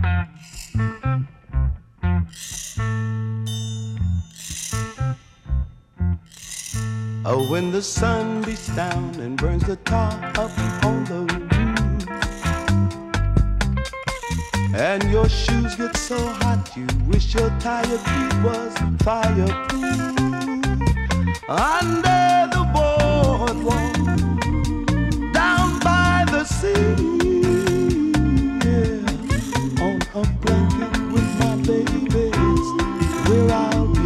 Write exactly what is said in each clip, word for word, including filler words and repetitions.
Oh, when the sun beats down and burns the tar up on the roof, and your shoes get so hot you wish your tired feet was fireproof. Under the boardwalk, down by the sea, yeah, on a blanket with my babies, where I'll be.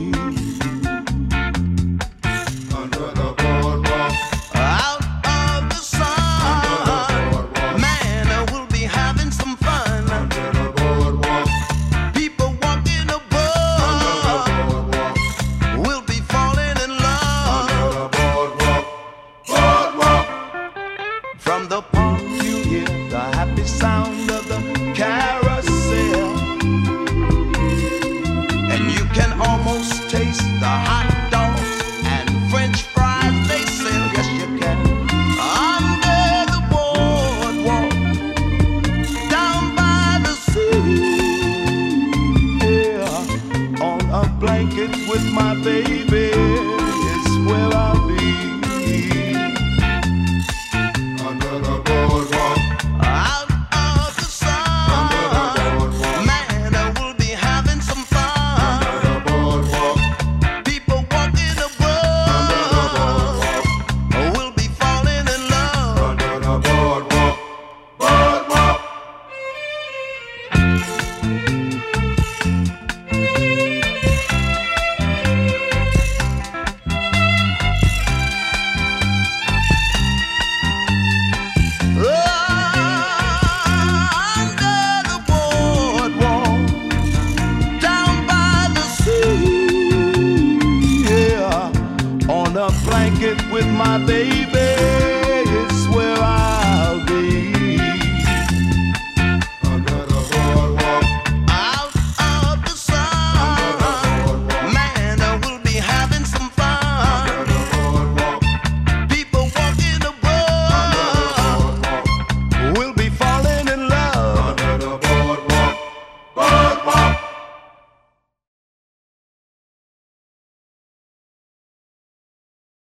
From the park you hear the happy sound of the carousel, and you can almost taste the hot dogs and French fries they sell. Yes, you can. Under the boardwalk, down by the sea, yeah, on a blanket with my baby is where I'll be. A blanket with my baby.